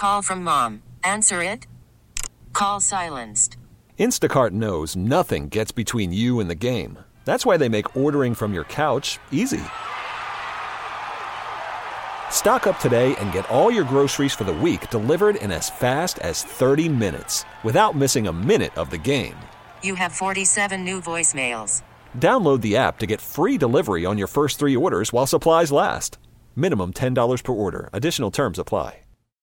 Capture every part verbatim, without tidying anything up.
call from mom. Answer it. Call silenced. Instacart knows nothing gets between you and the game. That's why they make ordering from your couch easy. Stock up today and get all your groceries for the week delivered in as fast as thirty minutes without missing a minute of the game. You have forty-seven new voicemails. Download the app to get free delivery on your first three orders while supplies last. Minimum ten dollars per order. Additional terms apply.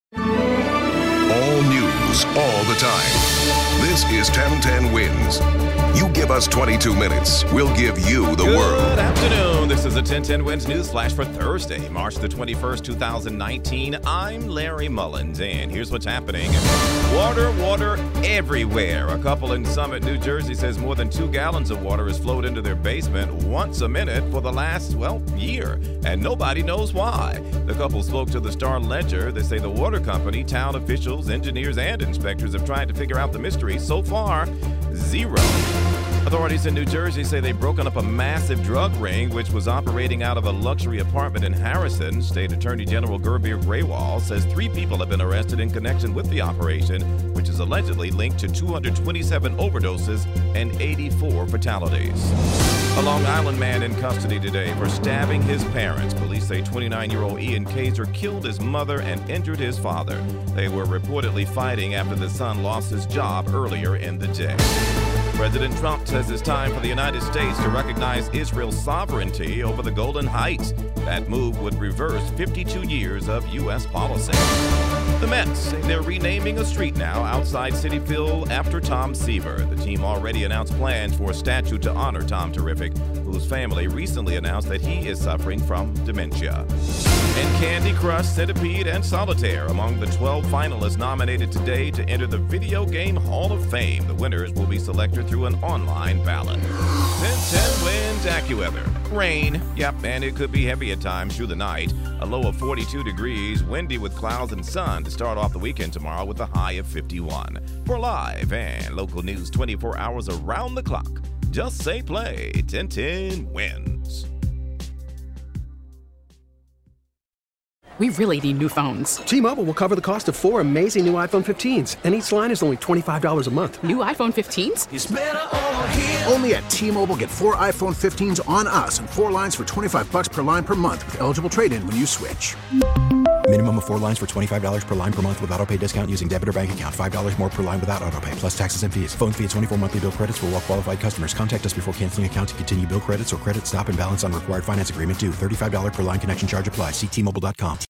All news, all the time. This is ten ten Wins. You give us twenty-two minutes, we'll give you the Good world. Good afternoon. This is the ten ten Wins News Flash for Thursday, March the twenty-first, two thousand nineteen. I'm Larry Mullins, and here's what's happening. Water, water everywhere. A couple in Summit, New Jersey says more than two gallons of water has flowed into their basement once a minute for the last, well, year, and nobody knows why. The couple spoke to the Star Ledger. They say the water company, town officials, engineers, and inspectors have tried to figure out the mystery. So far, zero. Authorities in New Jersey say they've broken up a massive drug ring which was operating out of a luxury apartment in Harrison. State Attorney General Gurbir Grewal says three people have been arrested in connection with the operation, which is allegedly linked to two hundred twenty-seven overdoses and eighty-four fatalities. A Long Island man in custody today for stabbing his parents. Police say twenty-nine-year-old Ian Kaiser killed his mother and injured his father. They were reportedly fighting after the son lost his job earlier in the day. President Trump says it's time for the United States to recognize Israel's sovereignty over the Golan Heights. That move would reverse fifty-two years of U S policy. The Mets say they're renaming a street now outside Citi Field after Tom Seaver. The team already announced plans for a statue to honor Tom Terrific, whose family recently announced that he is suffering from dementia. And Candy Crush, Centipede, and Solitaire among the twelve finalists nominated today to enter the Video Game Hall of Fame. The winners will be selected through an online ballot. ten ten Wins AccuWeather. Rain, yep, and it could be heavy at times through the night. A low of forty-two degrees, windy with clouds and sun to start off the weekend tomorrow with a high of fifty-one. For live and local news twenty-four hours around the clock, just say play. ten ten Wins. We really need new phones. T-Mobile will cover the cost of four amazing new iPhone fifteens, and each line is only twenty-five dollars a month. New iPhone fifteens? It's better over here. Only at T-Mobile, get four iPhone fifteens on us and four lines for twenty-five dollars per line per month with eligible trade-in when you switch. Minimum of four lines for twenty-five dollars per line per month with autopay discount using debit or bank account. five dollars more per line without autopay, plus taxes and fees. Phone fee at twenty-four monthly bill credits for well-qualified customers. Contact us before canceling account to continue bill credits or credit stop and balance on required finance agreement due. thirty-five dollars per line connection charge applies. See T Mobile dot com.